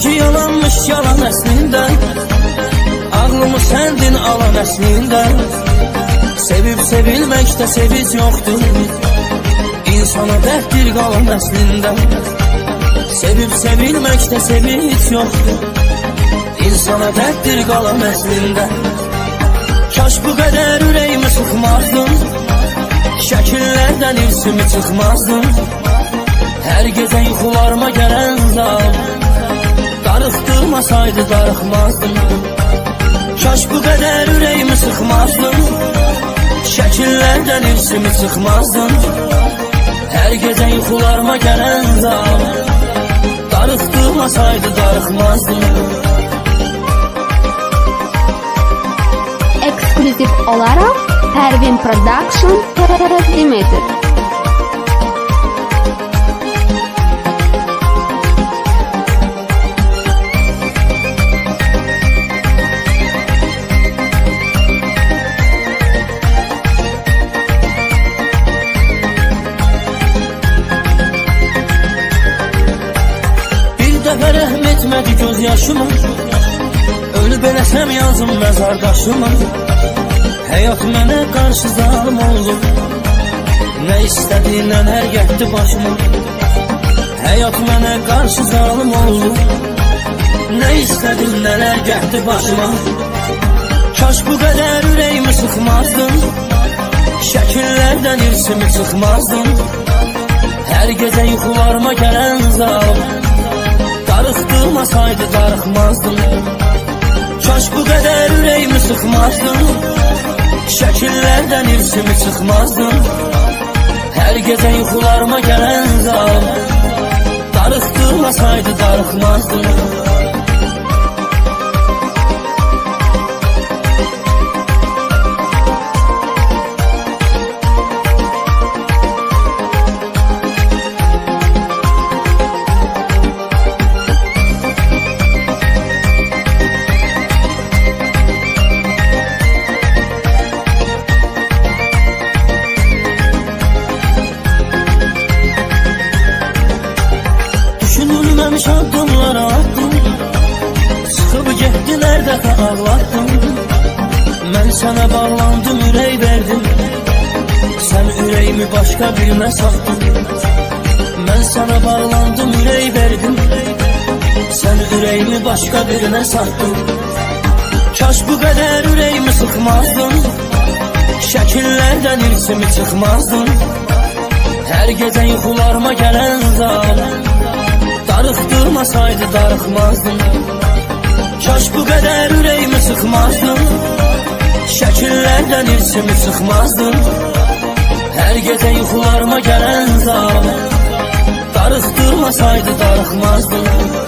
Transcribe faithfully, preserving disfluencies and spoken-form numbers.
Sevgi yalanmış yalan əslində, ağlımı səndin alan əslində. Sevib sevilməkdə sevic yoxdur, insana dərddir qalan əslində. Sevib sevilməkdə sevic yoxdur, insana dərddir qalan əslində. Kaş bu qədər ürəyimi sıxmazdım, şəkillərdən irsimi çıxmazdım. Hər gecə yuxularıma gələn zal darıxdırmasaydı darıxmazdım. Kaş bu qədər ürəyimi sıxmazdım, şəkillərdən irsimi çıxmazdım. Hər gecə yuxularıma gələn zal darıxdırmasaydı darıxmazdım. Ekskluziv olaraq Pervin Production təqdim edir. Rəhm etmədi göz yaşıma, ölüb eləsəm yazım məzar daşıma. Həyat mənə qarşı zalım oldu, nə istədi nələr getdi başıma. Həyat mənə qarşı zalım oldu, nə istədi nələr getdi başıma. Kaş bu qədər ürəyimi sıxmazdım, şəkillərdən irsimi çıxmazdım. Hər gecə yuxularıma gələn zalım darıxdırmasaydı darıxmazdım. Kaş bu qədər ürəyimi sıxmazdım, şəkillərdən irsimi çıxmazdım. Hər gecə yuxularıma gələn zal darıxdırmasaydı darıxmazdım. Düşünülməmiş addımlar attım, sıxıb getdilər dəfə ağlatdım. Mən sənə bağlandım, ürək verdim, sən ürəyimi başqa birinə satdın. Mən sənə bağlandım, ürək verdim, sən ürəyimi başqa birinə satdın. Kaş bu qədər ürəyimi sıxmazdım, şəkillərdən irsimi çıxmazdım. Hər gecə yuxularıma gələn zal darıxdırmasaydı darıxmazdım. Kaş bu qədər ürəyimi sıxmazdım, şəkillərdən irsimi çıxmazdım. Hər gecə yuxularıma gələn zal darıxdırmasaydı darıxmazdım.